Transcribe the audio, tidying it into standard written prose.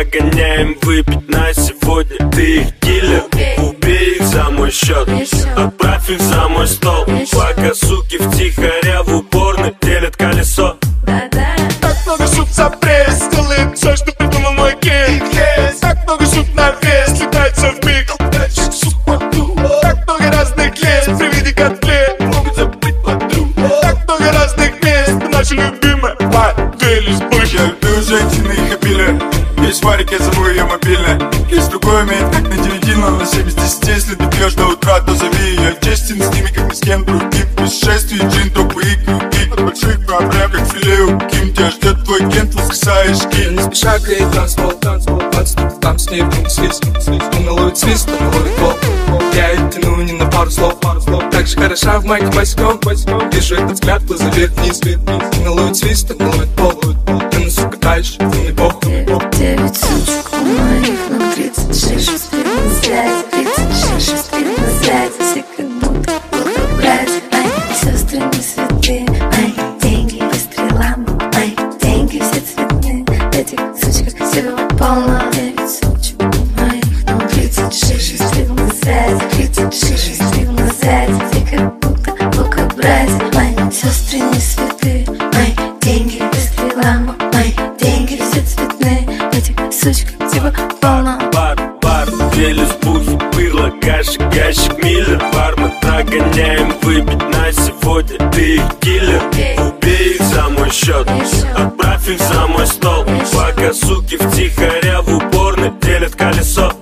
нагоняем выпить на сегодня. Ты их киллер, убей их за мой счет, отправь их за мой стол. Пока суки втихаря в уборной делят колесо. Так много шут за пресс, делает все, что придумал мой кейк. Так много шут на вес, летается в миг. Так много разных лес, при виде котлет могут забыть подруг. Так много разных мест, наши любимые модели вспышки. Я люблю женщины, их обилие. Есть варик, я зову ее мобильная. Есть другой умеет, как на 9, но на 7 из 10. Если ты пьешь до утра, то зови ее. Честен с ними, как ни с кем другим. Путешествие, джин, топы и крюки. От больших проблем, как филе у Ким. Тебя ждет твой кент, воскресаешь кин. Не спеша греет танцпол, там с ней вдруг свист. Она ловит свист, она ловит пол. Я ее тяну не на пару слов. Так же хороша в майке босиком. Вижу этот взгляд, глаза вверх-вниз. Она ловит свист, она ловит пол. Ты на сука дальше, ты не похуй. 9 сучек у моих, нам 36. Успех на связи, 36. Успех на связи, все как будто братья. Мои сестры не святые, мои деньги быстрые ламбо. Мои деньги все цветные, этих сучек всего полно. 9 сучек у моих, нам 36. Успех на связи, 36. Успех на связи, все как будто братья. Мои сестры не святые, мои деньги быстрые ламбо. Мои деньги все цветные, этих сучек типа полно. Бар, делюсь бухи, пырло, каши, ящик, миллер. Бар мы прогоняем выпить на сегодня. Ты их киллер, убей их за мой счет, отправь их за мой стол. Пока суки втихаря в уборной делят колесо.